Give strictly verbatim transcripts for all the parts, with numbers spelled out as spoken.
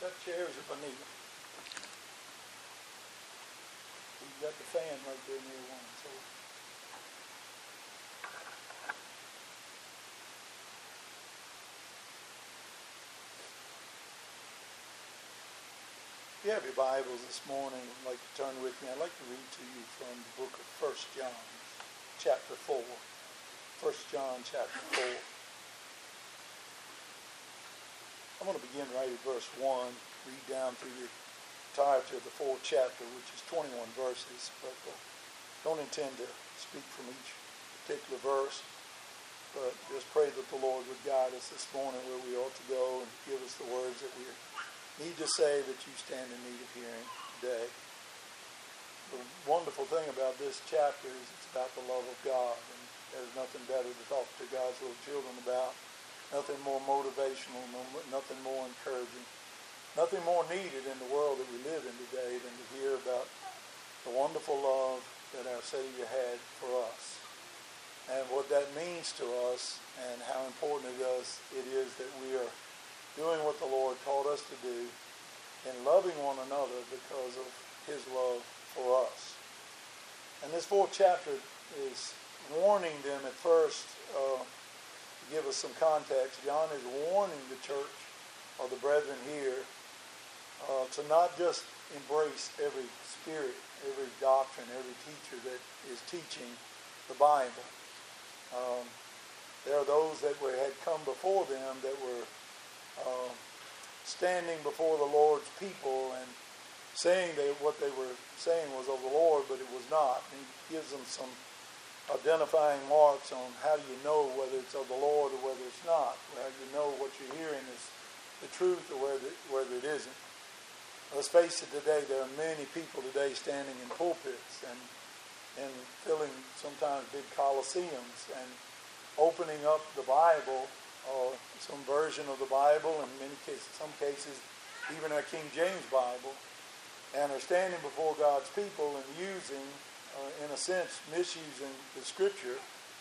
Got chairs if I need them. We've got the fan right there near one. So. If you have your Bibles this morning, I'd like to turn with me. I'd like to read to you from the book of First John, chapter four. First John, chapter four. I'm going to begin right at verse one, read down through the entirety of the fourth chapter, which is twenty-one verses, but uh, don't intend to speak from each particular verse, but just pray that the Lord would guide us this morning where we ought to go and give us the words that we need to say that you stand in need of hearing today. The wonderful thing about this chapter is it's about the love of God, and there's nothing better to talk to God's little children about. Nothing more motivational, nothing more encouraging, nothing more needed in the world that we live in today than to hear about the wonderful love that our Savior had for us. And what that means to us and how important it is, it is that we are doing what the Lord taught us to do and loving one another because of His love for us. And this fourth chapter is warning them at first, uh, to give us some context. John is warning the church or the brethren here uh, to not just embrace every spirit, every doctrine, every teacher that is teaching the Bible. Um, there are those that were, had come before them that were uh, standing before the Lord's people and saying that what they were saying was of the Lord, but it was not. And he gives them some identifying marks on how do you know whether it's of the Lord or whether it's not. How do you know what you're hearing is the truth or whether, whether it isn't. Let's face it, today there are many people today standing in pulpits and, and filling sometimes big coliseums and opening up the Bible or some version of the Bible, in many cases, some cases, even our King James Bible, and are standing before God's people and using Uh, in a sense, misusing the Scripture,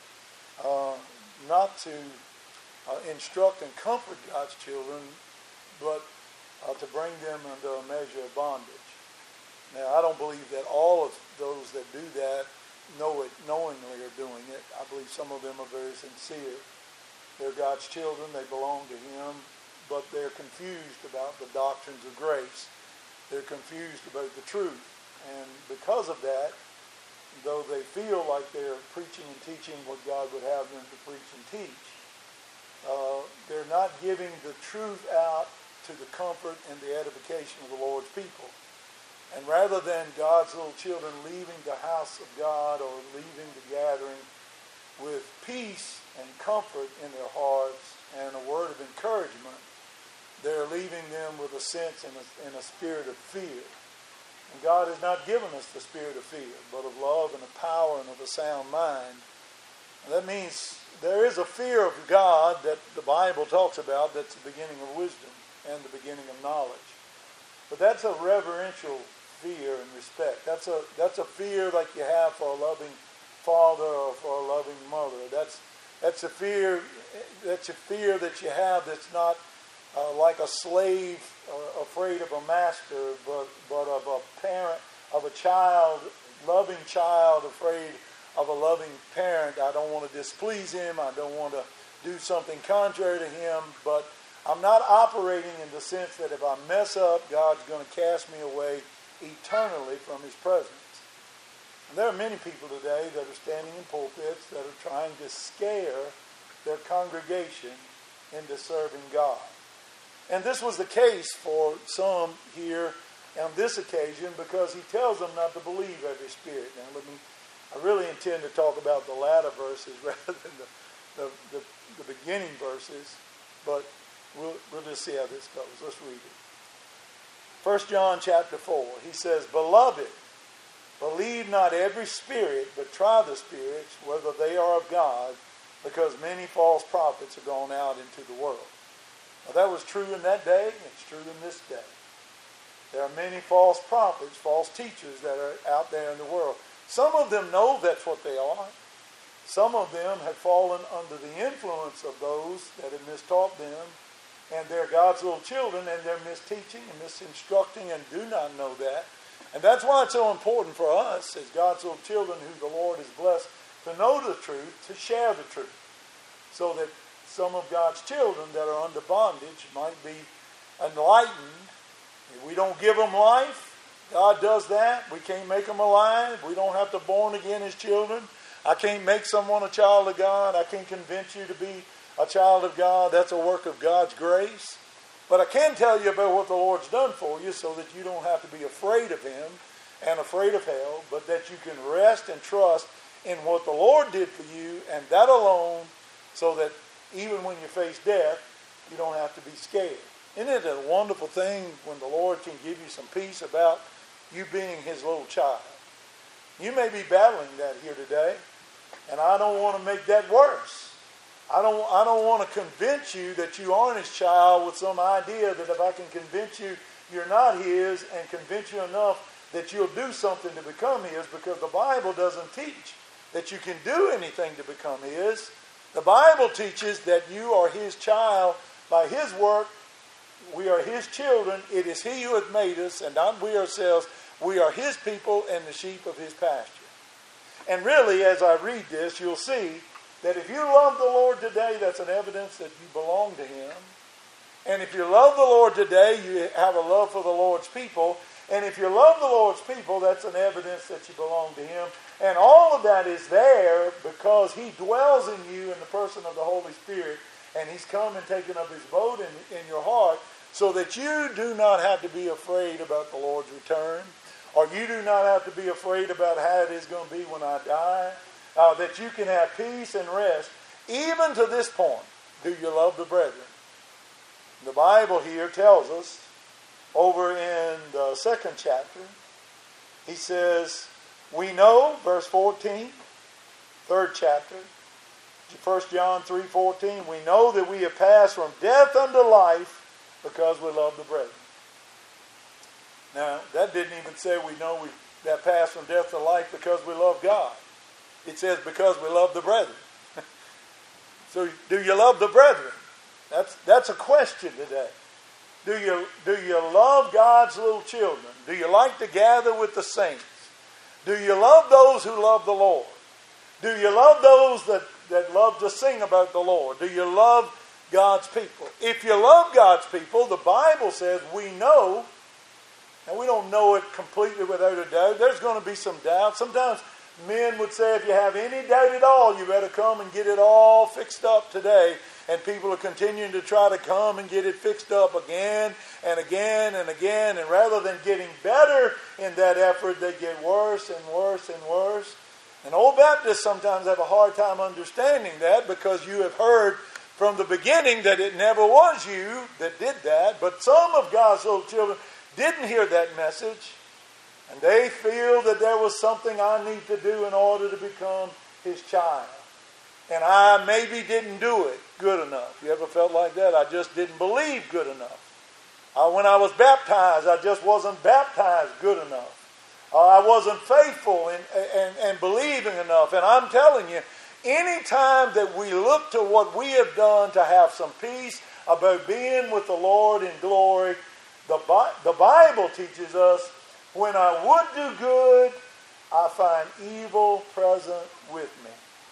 uh, not to uh, instruct and comfort God's children, but uh, to bring them under a measure of bondage. Now, I don't believe that all of those that do that know it knowingly are doing it. I believe some of them are very sincere. They're God's children, they belong to Him, but they're confused about the doctrines of grace. They're confused about the truth. And because of that, though they feel like they're preaching and teaching what God would have them to preach and teach, uh, they're not giving the truth out to the comfort and the edification of the Lord's people. And rather than God's little children leaving the house of God or leaving the gathering with peace and comfort in their hearts and a word of encouragement, they're leaving them with a sense and a, and a spirit of fear. And God has not given us the spirit of fear, but of love and of power and of a sound mind. And that means there is a fear of God that the Bible talks about that's the beginning of wisdom and the beginning of knowledge. But that's a reverential fear and respect. That's a that's a fear like you have for a loving father or for a loving mother. That's that's a fear that's a fear that you have that's not Uh, like a slave uh, afraid of a master, but but of a parent, of a child, loving child afraid of a loving parent. I don't want to displease him. I don't want to do something contrary to him, but I'm not operating in the sense that if I mess up, God's going to cast me away eternally from His presence. And there are many people today that are standing in pulpits that are trying to scare their congregation into serving God. And this was the case for some here on this occasion because he tells them not to believe every spirit. Now, let me, I really intend to talk about the latter verses rather than the, the, the, the beginning verses, but we'll, we'll just see how this goes. Let's read it. First John chapter four, he says, "Beloved, believe not every spirit, but try the spirits, whether they are of God, because many false prophets are gone out into the world." Now, that was true in that day, and it's true in this day. There are many false prophets, false teachers that are out there in the world. Some of them know that's what they are. Some of them have fallen under the influence of those that have mistaught them and they're God's little children, and they're misteaching and misinstructing and do not know that. And that's why it's so important for us as God's little children who the Lord has blessed to know the truth, to share the truth, so that some of God's children that are under bondage might be enlightened. If we don't give them life, God does that. We can't make them alive. We don't have to born again as children. I can't make someone a child of God. I can't convince you to be a child of God. That's a work of God's grace. But I can tell you about what the Lord's done for you so that you don't have to be afraid of Him and afraid of hell, but that you can rest and trust in what the Lord did for you and that alone, so that even when you face death, you don't have to be scared. Isn't it a wonderful thing when the Lord can give you some peace about you being His little child? You may be battling that here today, and I don't want to make that worse. I don't, I don't want to convince you that you aren't His child with some idea that if I can convince you you're not His and convince you enough that you'll do something to become His, because the Bible doesn't teach that you can do anything to become His. The Bible teaches that you are His child by His work. We are His children. It is He who hath made us, and not we ourselves. We are His people and the sheep of His pasture. And really, as I read this, you'll see that if you love the Lord today, that's an evidence that you belong to Him. And if you love the Lord today, you have a love for the Lord's people. And if you love the Lord's people, that's an evidence that you belong to Him. And all of that is there because He dwells in you in the person of the Holy Spirit. And He's come and taken up His abode in, in your heart so that you do not have to be afraid about the Lord's return. Or you do not have to be afraid about how it is going to be when I die. Uh, that you can have peace and rest. Even to this point, do you love the brethren? The Bible here tells us, over in the second chapter, he says, we know, verse fourteen, third chapter, First John three fourteen, we know that we have passed from death unto life because we love the brethren. Now, that didn't even say we know we have passed from death to life because we love God. It says because we love the brethren. So, do you love the brethren? That's that's a question today. Do you do you love God's little children? Do you like to gather with the saints? Do you love those who love the Lord? Do you love those that, that love to sing about the Lord? Do you love God's people? If you love God's people, the Bible says we know, and we don't know it completely without a doubt. There's going to be some doubt. Sometimes men would say if you have any doubt at all, you better come and get it all fixed up today. And people are continuing to try to come and get it fixed up again and again and again. And rather than getting better in that effort, they get worse and worse and worse. And old Baptists sometimes have a hard time understanding that because you have heard from the beginning that it never was you that did that. But some of God's little children didn't hear that message. And they feel that there was something I need to do in order to become His child. And I maybe didn't do it good enough. You ever felt like that? I just didn't believe good enough. Uh, when I was baptized, I just wasn't baptized good enough. Uh, I wasn't faithful and, and, and believing enough. And I'm telling you, any time that we look to what we have done to have some peace about being with the Lord in glory, the, Bi- the Bible teaches us, when I would do good, I find evil present with me.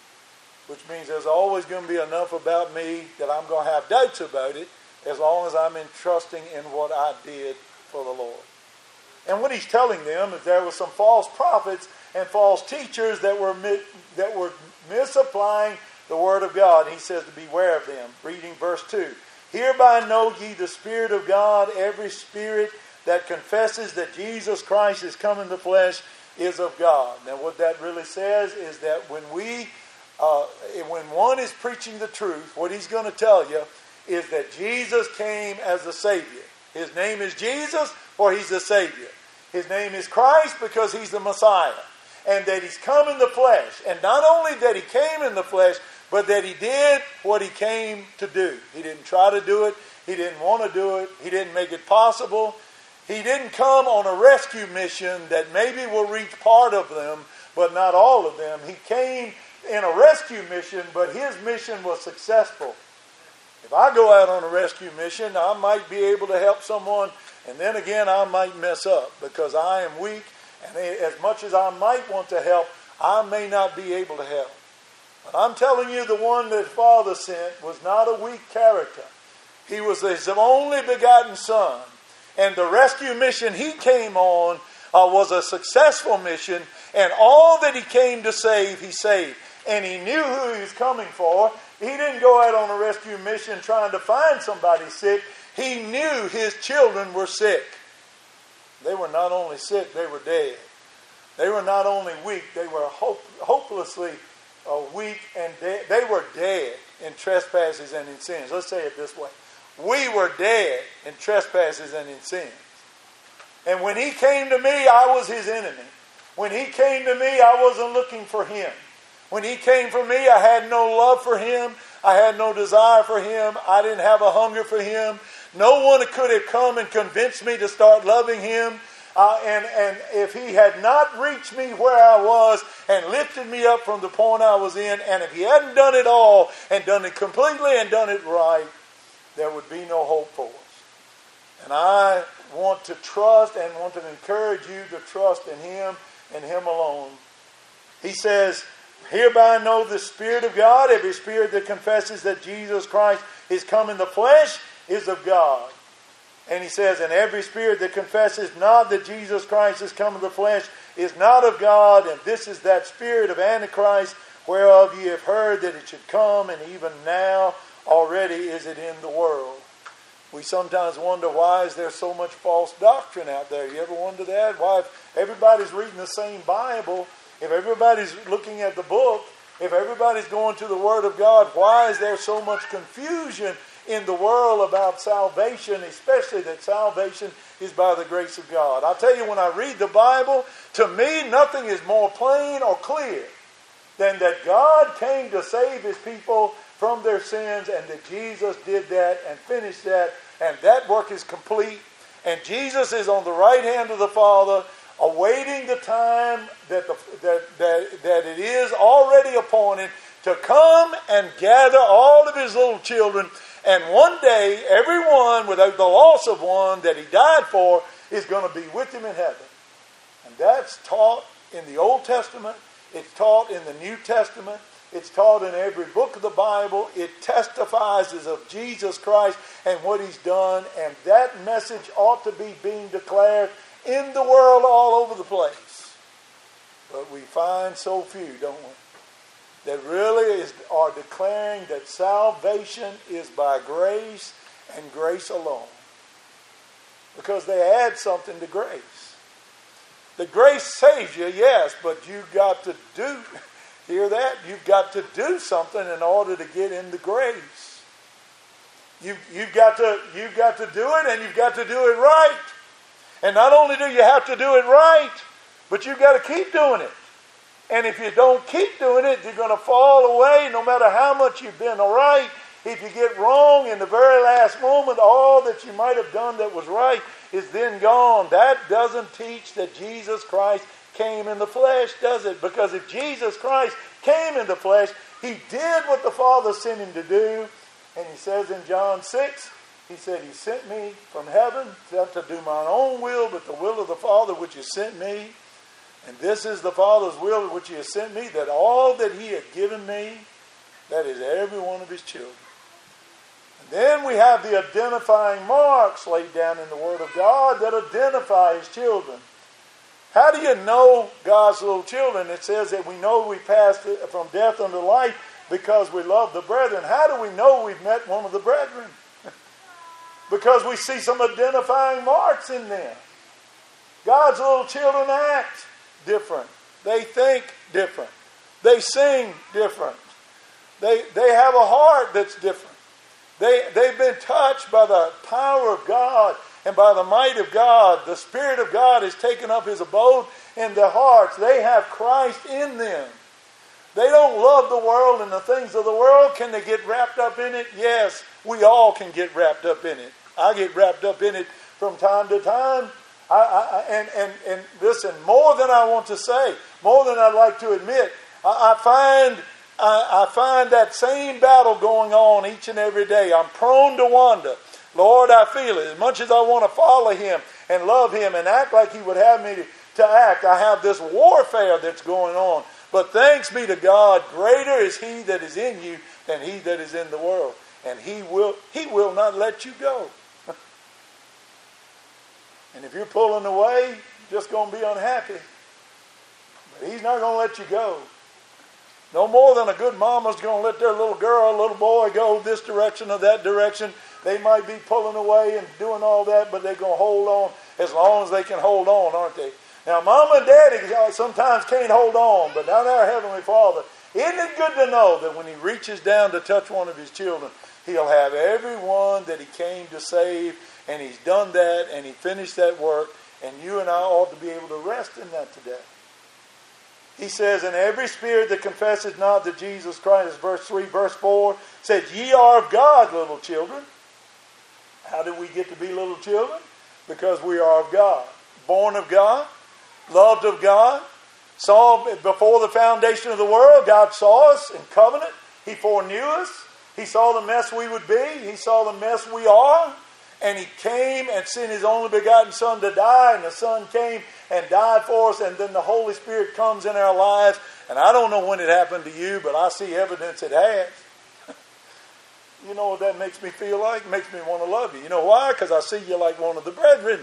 Which means there's always going to be enough about me that I'm going to have doubts about it as long as I'm entrusting in what I did for the Lord. And what he's telling them is there were some false prophets and false teachers that were that were misapplying the Word of God. And he says to beware of them. Reading verse two. Hereby know ye the Spirit of God, every spirit that confesses that Jesus Christ is come in the flesh is of God. Now what that really says is that when we Uh, when one is preaching the truth, what he's going to tell you is that Jesus came as the Savior. His name is Jesus, for He's the Savior. His name is Christ because He's the Messiah. And that He's come in the flesh. And not only that He came in the flesh, but that He did what He came to do. He didn't try to do it. He didn't want to do it. He didn't make it possible. He didn't come on a rescue mission that maybe will reach part of them, but not all of them. He came in a rescue mission, but His mission was successful. If I go out on a rescue mission, I might be able to help someone, and then again I might mess up because I am weak, and as much as I might want to help, I may not be able to help. But I'm telling you, the one that Father sent was not a weak character. He was his only begotten Son. And the rescue mission he came on uh, was a successful mission. And all that he came to save, he saved. And he knew who he was coming for. He didn't go out on a rescue mission trying to find somebody sick. He knew his children were sick. They were not only sick, they were dead. They were not only weak, they were hope, hopelessly uh, weak and dead. They were dead in trespasses and in sins. Let's say it this way. We were dead in trespasses and in sins. And when he came to me, I was his enemy. When he came to me, I wasn't looking for him. When he came for me, I had no love for him. I had no desire for him. I didn't have a hunger for him. No one could have come and convinced me to start loving him. Uh, and, and if he had not reached me where I was and lifted me up from the point I was in, and if he hadn't done it all and done it completely and done it right, there would be no hope for us. And I want to trust and want to encourage you to trust in him and him alone. He says, hereby know the Spirit of God. Every spirit that confesses that Jesus Christ is come in the flesh is of God. And he says, and every spirit that confesses not that Jesus Christ is come in the flesh is not of God. And this is that spirit of Antichrist, whereof ye have heard that it should come, and even now already is it in the world. We sometimes wonder, why is there so much false doctrine out there? You ever wonder that? Why, if everybody's reading the same Bible, if everybody's looking at the book, if everybody's going to the Word of God, why is there so much confusion in the world about salvation, especially that salvation is by the grace of God? I'll tell you, when I read the Bible, to me, nothing is more plain or clear than that God came to save his people from their sins, and that Jesus did that and finished that, and that work is complete. And Jesus is on the right hand of the Father, awaiting the time that, the, that, that, that it is already appointed to come and gather all of his little children. And one day, everyone, without the loss of one that he died for, is going to be with him in heaven. And that's taught in the Old Testament. It's taught in the New Testament. It's taught in every book of the Bible. It testifies of Jesus Christ and what he's done. And that message ought to be being declared in the world all over the place. But we find so few, don't we, that really is, are declaring that salvation is by grace and grace alone. Because they add something to grace. The grace saves you, yes, but you've got to do, hear that? You've got to do something in order to get into grace. You, you've got to, you've got to do it, and you've got to do it right. And not only do you have to do it right, but you've got to keep doing it. And if you don't keep doing it, you're going to fall away no matter how much you've been all right. If you get wrong in the very last moment, all that you might have done that was right is then gone. That doesn't teach that Jesus Christ came in the flesh, does it? Because if Jesus Christ came in the flesh, he did what the Father sent him to do. And he says in John six, he said, he sent me from heaven not to do my own will, but the will of the Father which has sent me. And this is the Father's will which he has sent me, that all that he had given me, that is every one of his children. And then we have the identifying marks laid down in the Word of God that identify his children. How do you know God's little children? It says that we know we passed from death unto life because we love the brethren. How do we know we've met one of the brethren? Because we see some identifying marks in them. God's little children act different. They think different. They sing different. They, they have a heart that's different. They, they've been touched by the power of God and by the might of God. The Spirit of God has taken up his abode in their hearts. They have Christ in them. They don't love the world and the things of the world. Can they get wrapped up in it? Yes, we all can get wrapped up in it. I get wrapped up in it from time to time. I, I, and, and, and listen, more than I want to say, more than I'd like to admit, I, I find I, I find that same battle going on each and every day. I'm prone to wander. Lord, I feel it. As much as I want to follow him and love him and act like he would have me to, to act, I have this warfare that's going on. But thanks be to God, greater is he that is in you than he that is in the world. And he will, he will not let you go. And if you're pulling away, you're just going to be unhappy. But he's not going to let you go. No more than a good mama's going to let their little girl, little boy go this direction or that direction. They might be pulling away and doing all that, but they're going to hold on as long as they can hold on, aren't they? Now, Mama and Daddy sometimes can't hold on, but now our Heavenly Father, isn't it good to know that when he reaches down to touch one of his children, he'll have everyone that he came to save, and he's done that, and he finished that work, and you and I ought to be able to rest in that today. He says, and every spirit that confesses not that Jesus Christ, verse three, verse four, says, ye are of God, little children. How do we get to be little children? Because we are of God. Born of God, loved of God, saw before the foundation of the world, God saw us in covenant. He foreknew us. He saw the mess we would be. He saw the mess we are. And he came and sent his only begotten Son to die. And the Son came and died for us. And then the Holy Spirit comes in our lives. And I don't know when it happened to you, but I see evidence it has. You know what that makes me feel like? It makes me want to love you. You know why? Because I see you like one of the brethren.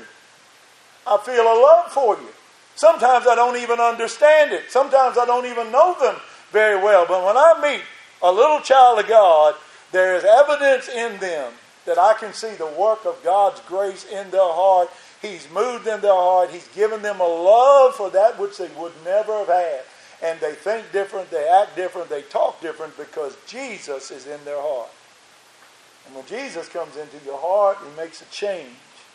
I feel a love for you. Sometimes I don't even understand it. Sometimes I don't even know them very well. But when I meet a little child of God, there is evidence in them that I can see the work of God's grace in their heart. He's moved in their heart. He's given them a love for that which they would never have had. And they think different, they act different, they talk different because Jesus is in their heart. And when Jesus comes into your heart, he makes a change.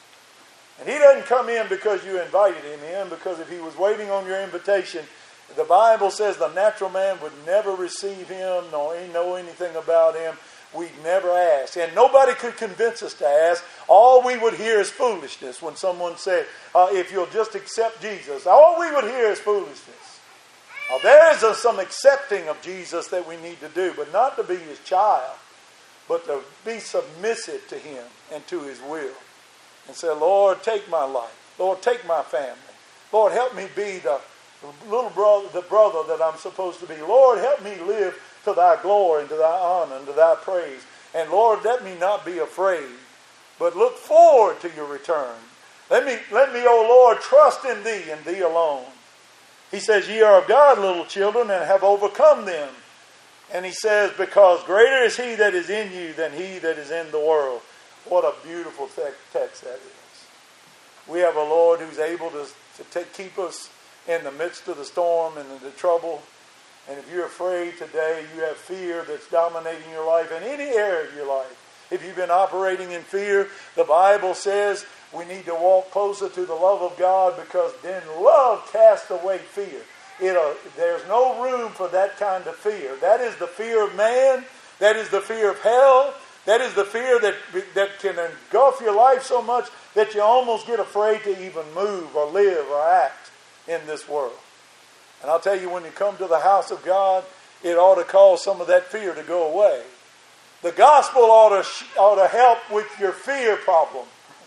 And he doesn't come in because you invited him in, because if he was waiting on your invitation, the Bible says the natural man would never receive him, nor know anything about him. We'd never ask. And nobody could convince us to ask. All we would hear is foolishness when someone said, uh, if you'll just accept Jesus. All we would hear is foolishness. Now, there is a, some accepting of Jesus that we need to do, but not to be his child, but to be submissive to him and to his will. And say, Lord, take my life. Lord, take my family. Lord, help me be the little brother, the brother that I'm supposed to be. Lord, help me live to thy glory and to thy honor and to thy praise. And Lord, let me not be afraid, but look forward to your return. Let me, let me, O Lord, trust in thee and thee alone. He says, ye are of God, little children, and have overcome them. And he says, because greater is he that is in you than he that is in the world. What a beautiful text that is. We have a Lord who's able to, to take, keep us in the midst of the storm and the trouble. And if you're afraid today, you have fear that's dominating your life in any area of your life. If you've been operating in fear, the Bible says we need to walk closer to the love of God, because then love casts away fear. It, uh, there's no room for that kind of fear. That is the fear of man. That is the fear of hell. That is the fear that, that can engulf your life so much that you almost get afraid to even move or live or act in this world. And I'll tell you, when you come to the house of God, it ought to cause some of that fear to go away. The gospel ought to, ought to help with your fear problem.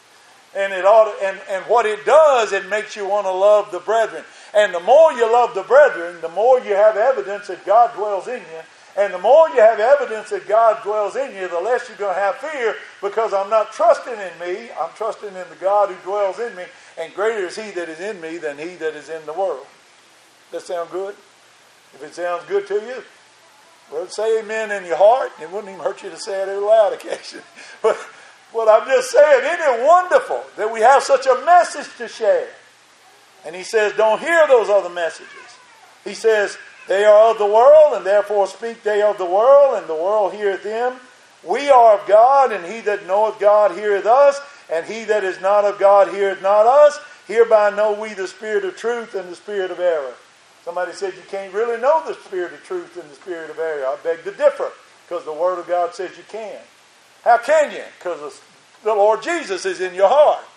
And it ought to, and, and what it does, it makes you want to love the brethren. And the more you love the brethren, the more you have evidence that God dwells in you. And the more you have evidence that God dwells in you, the less you're going to have fear, because I'm not trusting in me. I'm trusting in the God who dwells in me. And greater is he that is in me than he that is in the world. Does that sound good? If it sounds good to you, well, say amen in your heart. It wouldn't even hurt you to say it out loud occasionally. But what I'm just saying, isn't it wonderful that we have such a message to share? And he says, don't hear those other messages. He says, they are of the world, and therefore speak they of the world, and the world heareth them. We are of God, and he that knoweth God heareth us, and he that is not of God heareth not us. Hereby know we the spirit of truth and the spirit of error. Somebody said you can't really know the spirit of truth and the spirit of error. I beg to differ, because the Word of God says you can. How can you? Because the Lord Jesus is in your heart.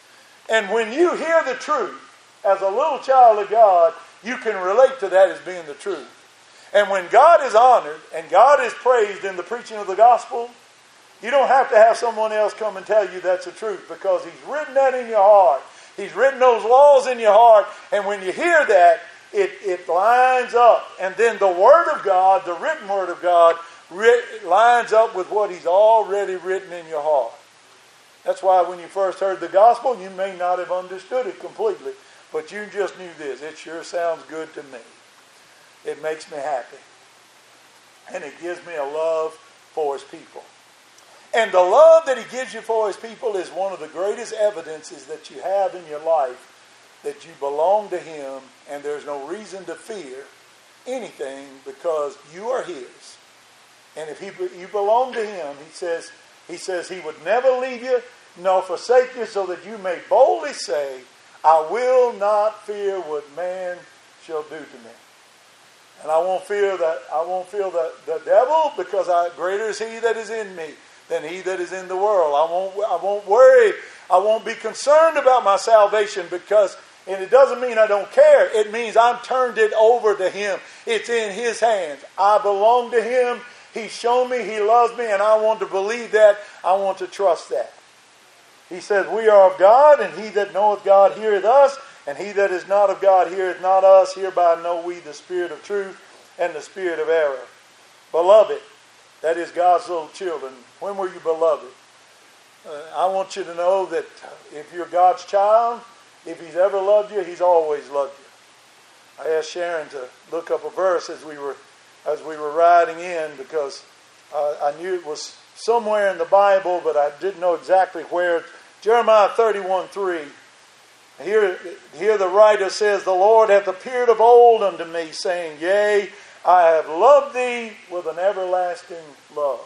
And when you hear the truth, as a little child of God, you can relate to that as being the truth. And when God is honored and God is praised in the preaching of the gospel, you don't have to have someone else come and tell you that's the truth, because He's written that in your heart. He's written those laws in your heart. And when you hear that, it, it lines up. And then the Word of God, the written Word of God, writ, lines up with what He's already written in your heart. That's why when you first heard the gospel, you may not have understood it completely. But you just knew this. It sure sounds good to me. It makes me happy. And it gives me a love for His people. And the love that He gives you for His people is one of the greatest evidences that you have in your life that you belong to Him, and there's no reason to fear anything because you are His. And if he, you belong to Him, He says, He says He would never leave you nor forsake you, so that you may boldly say, I will not fear what man shall do to me. And I won't fear that I won't fear the, the devil, because I, greater is He that is in me than he that is in the world. I won't I won't worry. I won't be concerned about my salvation, because, and it doesn't mean I don't care. It means I'm turned it over to Him. It's in His hands. I belong to Him. He's shown me He loves me, and I want to believe that. I want to trust that. He says, we are of God, and he that knoweth God heareth us, and he that is not of God heareth not us. Hereby know we the spirit of truth and the spirit of error. Beloved, that is God's little children. When were you beloved? Uh, I want you to know that if you're God's child, if He's ever loved you, He's always loved you. I asked Sharon to look up a verse as we were as we were riding in, because uh, I knew it was somewhere in the Bible, but I didn't know exactly where. Jeremiah thirty-one three. Here, here the writer says, the Lord hath appeared of old unto me, saying, Yea, I have loved thee with an everlasting love.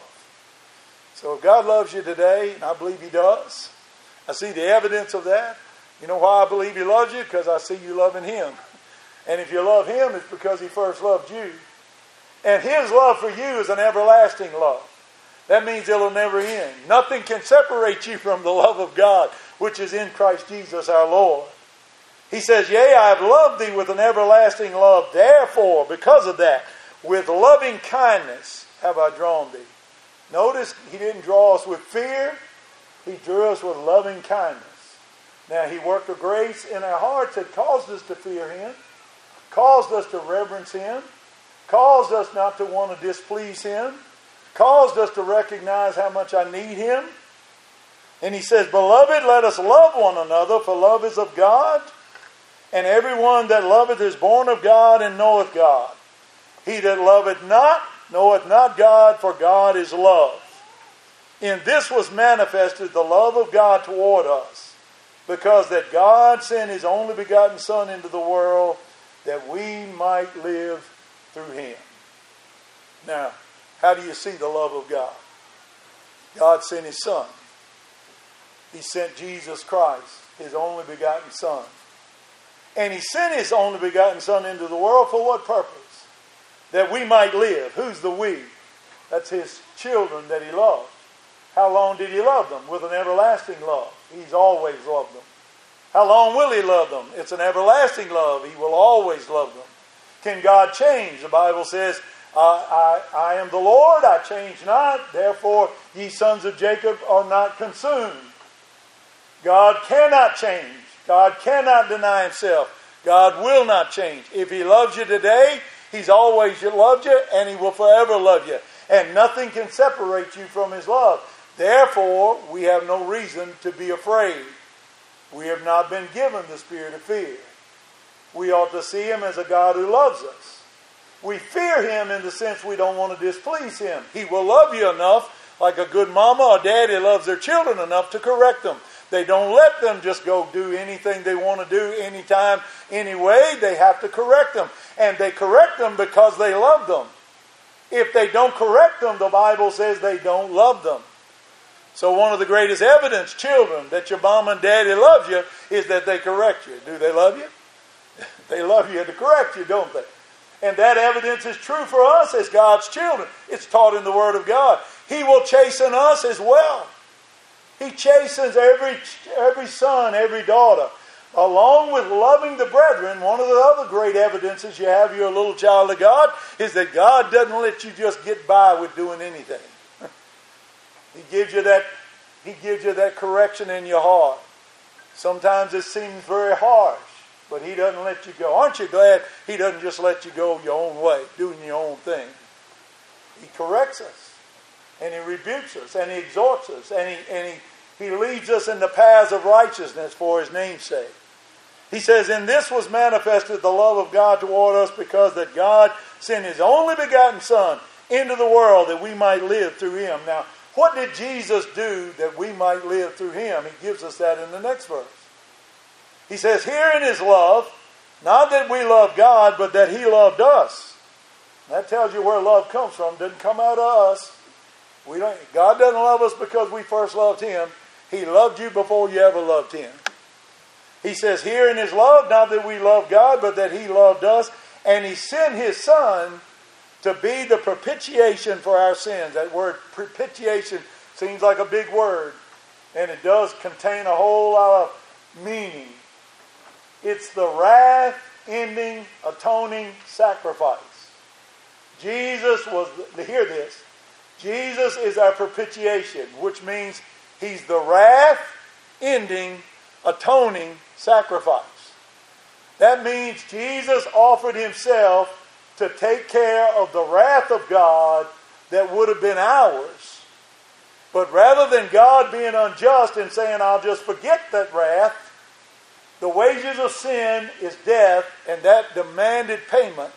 So if God loves you today, and I believe He does, I see the evidence of that. You know why I believe He loves you? Because I see you loving Him. And if you love Him, it's because He first loved you. And His love for you is an everlasting love. That means it'll never end. Nothing can separate you from the love of God, which is in Christ Jesus our Lord. He says, Yea, I have loved thee with an everlasting love. Therefore, because of that, with loving kindness have I drawn thee. Notice He didn't draw us with fear. He drew us with loving kindness. Now, He worked a grace in our hearts that caused us to fear Him, caused us to reverence Him, caused us not to want to displease Him, caused us to recognize how much I need Him. And He says, Beloved, let us love one another, for love is of God. And everyone that loveth is born of God and knoweth God. He that loveth not knoweth not God, for God is love. In this was manifested the love of God toward us, because that God sent His only begotten Son into the world, that we might live through Him. Now, how do you see the love of God? God sent His Son. He sent Jesus Christ, His only begotten Son. And He sent His only begotten Son into the world for what purpose? That we might live. Who's the we? That's His children that He loved. How long did He love them? With an everlasting love. He's always loved them. How long will He love them? It's an everlasting love. He will always love them. Can God change? The Bible says, Uh, I, I am the Lord, I change not. Therefore, ye sons of Jacob are not consumed. God cannot change. God cannot deny Himself. God will not change. If He loves you today, He's always loved you, and He will forever love you. And nothing can separate you from His love. Therefore, we have no reason to be afraid. We have not been given the spirit of fear. We ought to see Him as a God who loves us. We fear Him in the sense we don't want to displease Him. He will love you enough, like a good mama or daddy loves their children enough to correct them. They don't let them just go do anything they want to do anytime, anyway. They have to correct them. And they correct them because they love them. If they don't correct them, the Bible says they don't love them. So one of the greatest evidence, children, that your mom and daddy love you is that they correct you. Do they love you? They love you to correct you, don't they? And that evidence is true for us as God's children. It's taught in the Word of God. He will chasten us as well. He chastens every every son, every daughter. Along with loving the brethren, one of the other great evidences you have you're a little child of God is that God doesn't let you just get by with doing anything. He gives you that, He gives you that correction in your heart. Sometimes it seems very harsh, but He doesn't let you go. Aren't you glad He doesn't just let you go your own way, doing your own thing? He corrects us, and He rebukes us, and He exhorts us, and He, and he, he leads us in the paths of righteousness for His name's sake. He says, "In this was manifested the love of God toward us, because that God sent His only begotten Son into the world that we might live through Him." Now, what did Jesus do that we might live through Him? He gives us that in the next verse. He says, "Herein is love, not that we love God, but that He loved us." That tells you where love comes from. It doesn't come out of us. We don't. God doesn't love us because we first loved Him. He loved you before you ever loved Him. He says, "Herein is love, not that we love God, but that He loved us, and He sent His Son to be the propitiation for our sins." That word propitiation seems like a big word, and it does contain a whole lot of meaning. It's the wrath-ending, atoning sacrifice. Jesus was, hear this, Jesus is our propitiation, which means He's the wrath-ending, atoning sacrifice. That means Jesus offered Himself to take care of the wrath of God that would have been ours. But rather than God being unjust and saying, "I'll just forget that wrath," the wages of sin is death, and that demanded payment.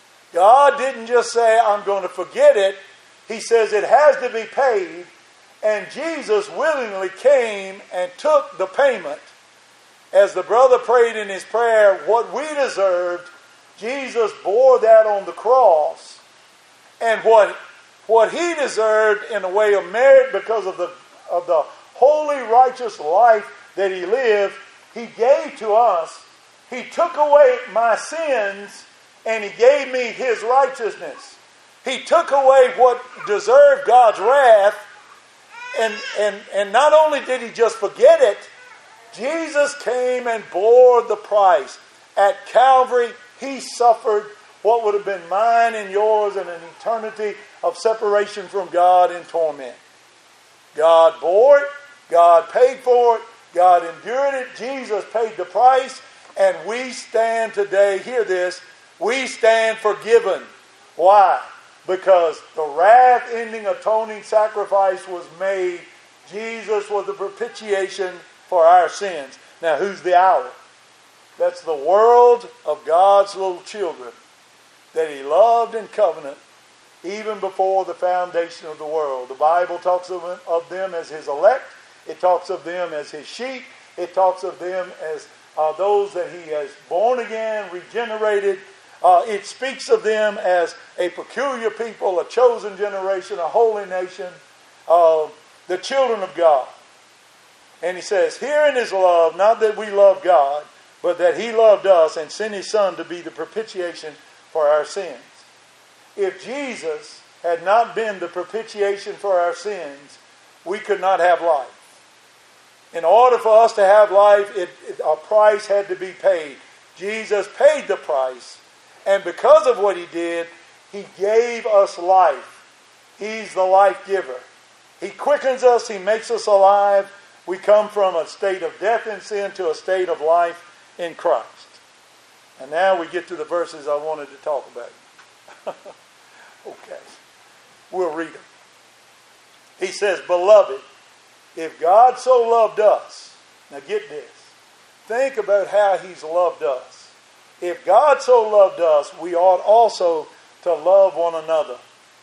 God didn't just say, "I'm going to forget it." He says it has to be paid, and Jesus willingly came and took the payment. As the brother prayed in his prayer, what we deserved, Jesus bore that on the cross. And what, what He deserved in a way of merit because of the, of the holy, righteous life that He lived, He gave to us. He took away my sins and He gave me His righteousness. He took away what deserved God's wrath, and, and, and not only did He just forget it, Jesus came and bore the price. At Calvary, He suffered what would have been mine and yours in an eternity of separation from God and torment. God bore it. God paid for it. God endured it. Jesus paid the price. And we stand today, hear this, we stand forgiven. Why? Because the wrath-ending, atoning sacrifice was made. Jesus was the propitiation for our sins. Now, who's the our? That's the world of God's little children that He loved in covenant even before the foundation of the world. The Bible talks of them, of them as His elect. It talks of them as His sheep. It talks of them as uh, those that He has born again, regenerated. Uh, it speaks of them as a peculiar people, a chosen generation, a holy nation, uh, the children of God. And He says, "Herein is love, not that we love God, but that He loved us and sent His Son to be the propitiation for our sins." If Jesus had not been the propitiation for our sins, we could not have life. In order for us to have life, it, it, a price had to be paid. Jesus paid the price, and because of what He did, He gave us life. He's the life giver. He quickens us. He makes us alive. We come from a state of death in sin to a state of life in Christ. And now we get to the verses I wanted to talk about. Okay. We'll read them. He says, "Beloved, if God so loved us," now get this. Think about how He's loved us. If God so loved us, we ought also to love one another.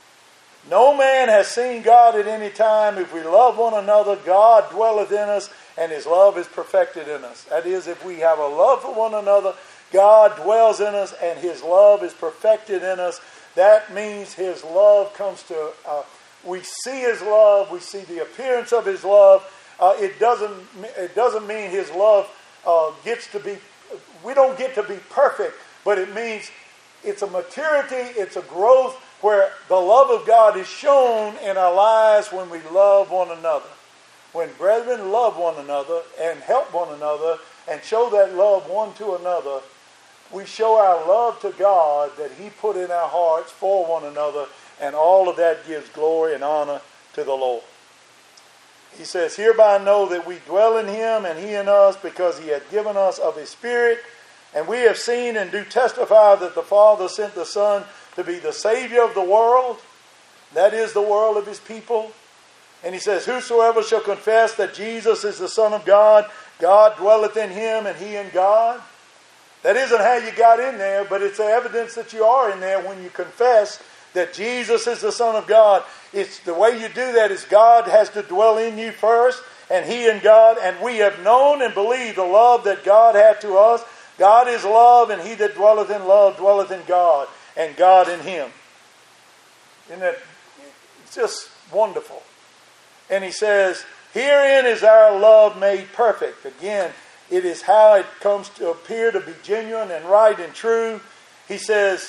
No man has seen God at any time. If we love one another, God dwelleth in us, and His love is perfected in us. That is, if we have a love for one another, God dwells in us, and His love is perfected in us. That means His love comes to, uh, we see His love, we see the appearance of His love. Uh, it doesn't, it doesn't mean His love uh, gets to be, we don't get to be perfect, but it means it's a maturity, it's a growth, where the love of God is shown in our lives when we love one another. When brethren love one another and help one another, and show that love one to another, we show our love to God that He put in our hearts for one another, and all of that gives glory and honor to the Lord. He says, hereby know that we dwell in Him and He in us, because He hath given us of His Spirit. And we have seen and do testify that the Father sent the Son to be the Savior of the world. That is the world of His people. And He says, whosoever shall confess that Jesus is the Son of God, God dwelleth in him and he in God. That isn't how you got in there, but it's the evidence that you are in there when you confess that Jesus is the Son of God. It's the way you do that is God has to dwell in you first, and He in God. And we have known and believed the love that God hath to us. God is love, and he that dwelleth in love dwelleth in God, and God in him. Isn't that, it's just wonderful. And he says, herein is our love made perfect. Again, it is how it comes to appear to be genuine and right and true. He says,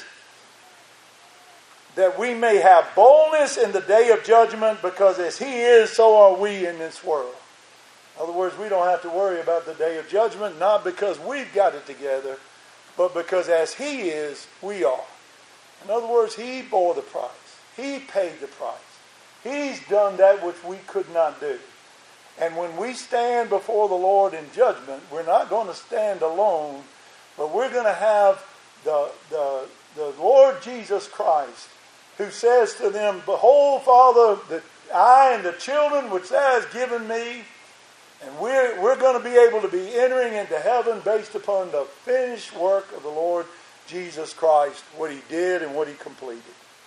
that we may have boldness in the day of judgment, because as He is, so are we in this world. In other words, we don't have to worry about the day of judgment, not because we've got it together, but because as He is, we are. In other words, He bore the price. He paid the price. He's done that which we could not do. And when we stand before the Lord in judgment, we're not going to stand alone, but we're going to have the, the, the Lord Jesus Christ, who says to them, behold, Father, that I and the children which Thou hast given me, and we're, we're going to be able to be entering into heaven based upon the finished work of the Lord Jesus Christ, what He did and what He completed.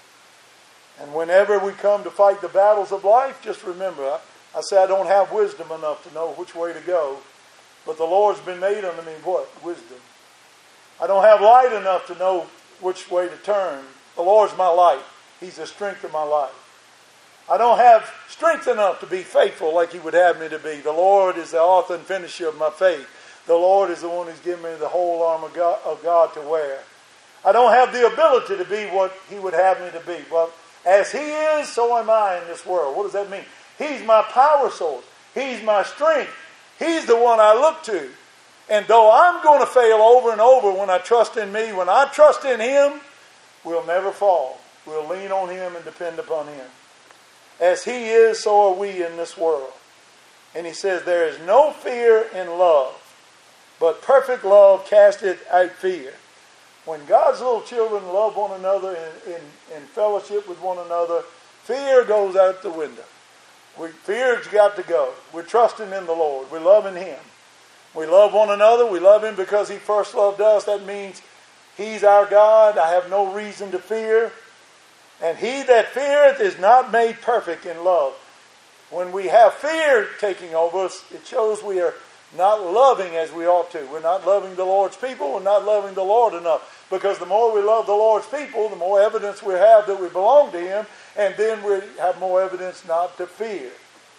And whenever we come to fight the battles of life, just remember, I, I say I don't have wisdom enough to know which way to go, but the Lord's been made unto me what? Wisdom. I don't have light enough to know which way to turn. The Lord's my light. He's the strength of my life. I don't have strength enough to be faithful like He would have me to be. The Lord is the author and finisher of my faith. The Lord is the one who's given me the whole armor of God, of God to wear. I don't have the ability to be what He would have me to be. Well, as He is, so am I in this world. What does that mean? He's my power source. He's my strength. He's the one I look to. And though I'm going to fail over and over when I trust in me, when I trust in Him, we'll never fall. We'll lean on Him and depend upon Him. As He is, so are we in this world. And He says, there is no fear in love, but perfect love casteth out fear. When God's little children love one another in, in, in fellowship with one another, fear goes out the window. We, fear's got to go. We're trusting in the Lord. We're loving Him. We love one another. We love Him because He first loved us. That means He's our God. I have no reason to fear. And he that feareth is not made perfect in love. When we have fear taking over us, it shows we are not loving as we ought to. We're not loving the Lord's people. We're not loving the Lord enough. Because the more we love the Lord's people, the more evidence we have that we belong to Him. And then we have more evidence not to fear.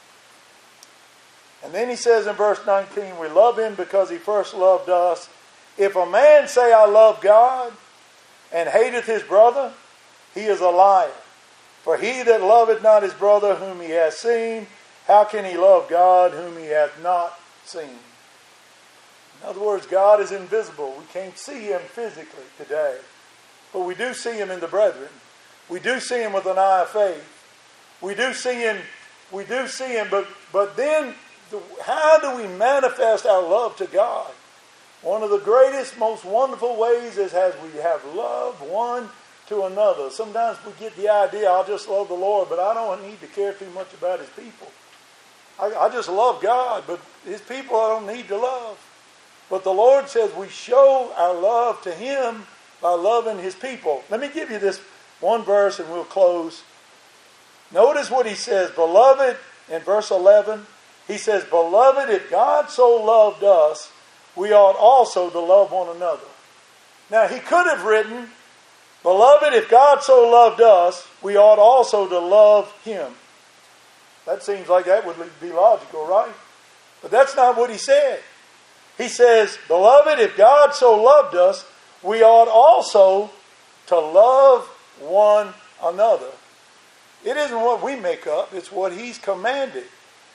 And then he says in verse nineteen, we love Him because He first loved us. If a man say, I love God, and hateth his brother, he is a liar. For he that loveth not his brother whom he hath seen, how can he love God whom he hath not seen? In other words, God is invisible. We can't see Him physically today. But we do see Him in the brethren. We do see Him with an eye of faith. We do see Him, we do see Him, but, but then the, how do we manifest our love to God? One of the greatest, most wonderful ways is as we have love one to another. Sometimes we get the idea, I'll just love the Lord, but I don't need to care too much about His people. I, I just love God, but His people I don't need to love. But the Lord says we show our love to Him by loving His people. Let me give you this one verse and we'll close. Notice what He says, beloved, in verse eleven. He says, beloved, if God so loved us, we ought also to love one another. Now, He could have written, beloved, if God so loved us, we ought also to love Him. That seems like that would be logical, right? But that's not what He said. He says, beloved, if God so loved us, we ought also to love one another. It isn't what we make up, it's what He's commanded.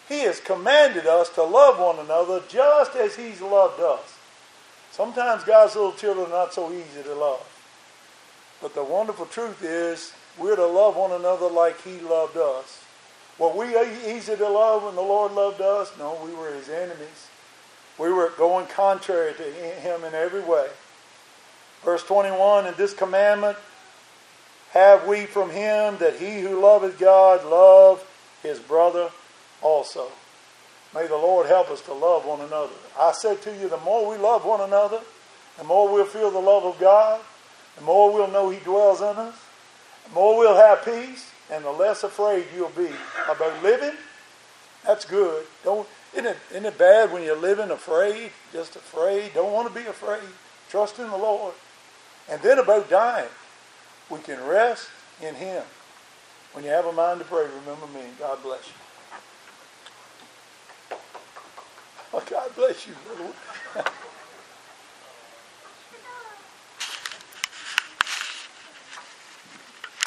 He has commanded us to love one another just as He's loved us. Sometimes God's little children are not so easy to love. But the wonderful truth is, we're to love one another like He loved us. Were we easy to love when the Lord loved us? No, we were His enemies. We were going contrary to Him in every way. Verse twenty-one, and this commandment have we from Him, that he who loveth God love his brother also. May the Lord help us to love one another. I said to you, the more we love one another, the more we'll feel the love of God, the more we'll know He dwells in us, the more we'll have peace, and the less afraid you'll be about living. That's good. Don't isn't it, isn't it bad when you're living afraid, just afraid? Don't want to be afraid. Trust in the Lord. And then about dying, we can rest in Him. When you have a mind to pray, remember me. God bless you. Oh, God bless you, little.